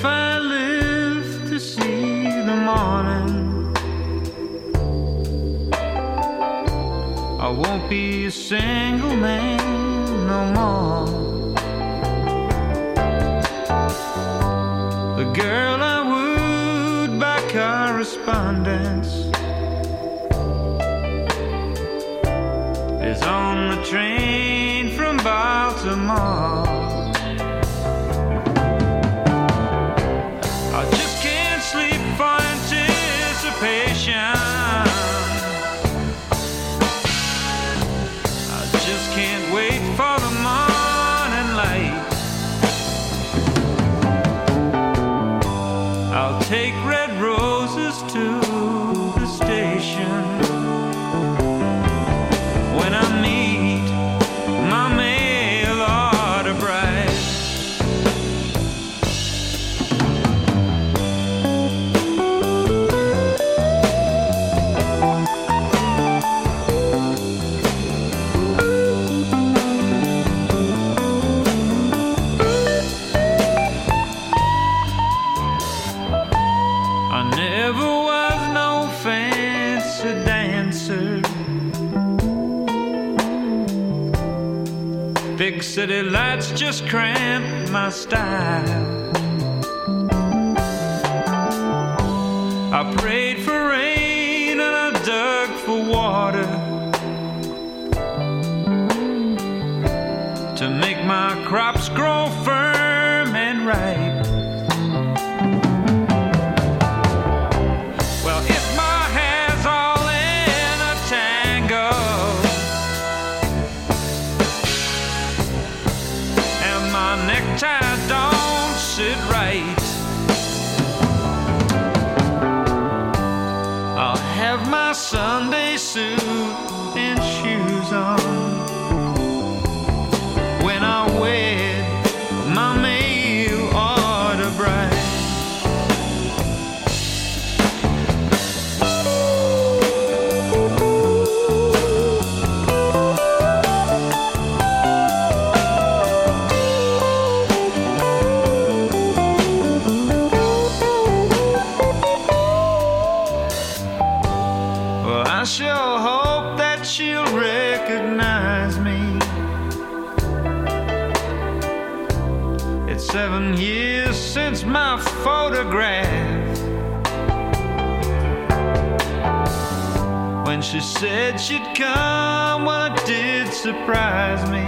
I live to see the morning, I won't be a single man no more. The girl I wooed by correspondence is on the train from Baltimore. I just can't sleep for anticipation. I just can't wait for the morning light. I'll take red roses to the station when I meet my mail order bride. I never was no fancy dancer. Big city lights just cramp my style. I prayed for rain and I dug for water to make my crops grow firm and ripe. Well, if my hair's all in a tangle and my necktie don't sit right, I'll have my Sunday suit and shoes on when I wed my mail order bride. Well, I sure hope that she'll recognize me. It's 7 years since my photograph, when she said she'd come. Well, it did surprise me.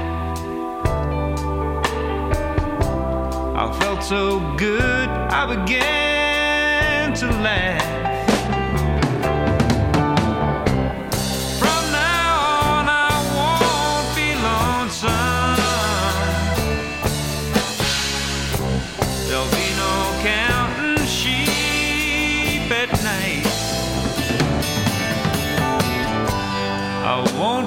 I felt so good I began to laugh. From now on I won't be lonesome. There'll be no counting sheep at night. I won't